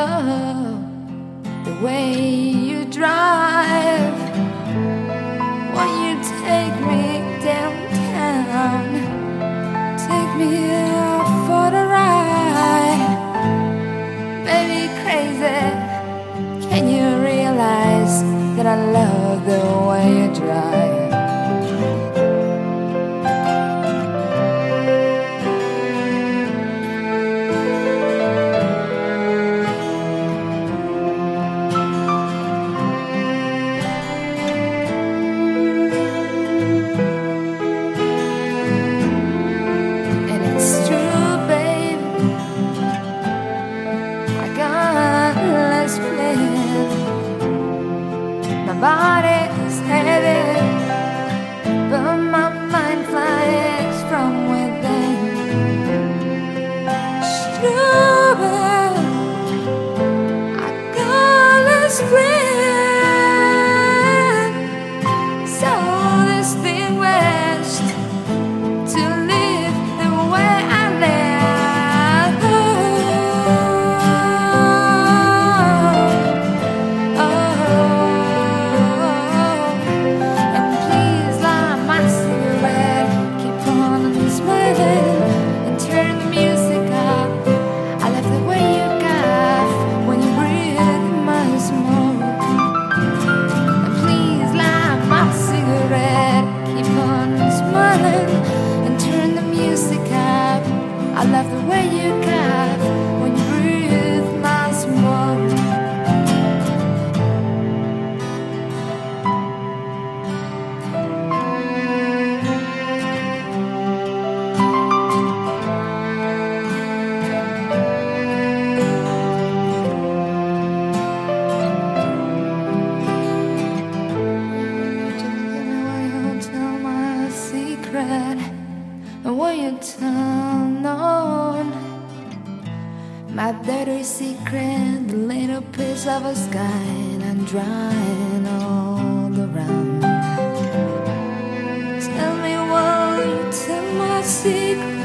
Oh, the way you drive. Won't you take me downtown? Take me out for the ride. Baby, crazy. Can you realize that I love the way you drive? My body's heavy, but my mind flies from within. Stupid, I got less friend, so distinguished to live the way I live. And turn the music up. I love the way you cough when you breathe my smoke. And please light my cigarette. Keep on smiling and turn the music up. I love the way you cough when you breathe my smoke. And will you turn on my dirty secret, the little piece of a sky I'm drying all around? Tell me, will you tell my secret?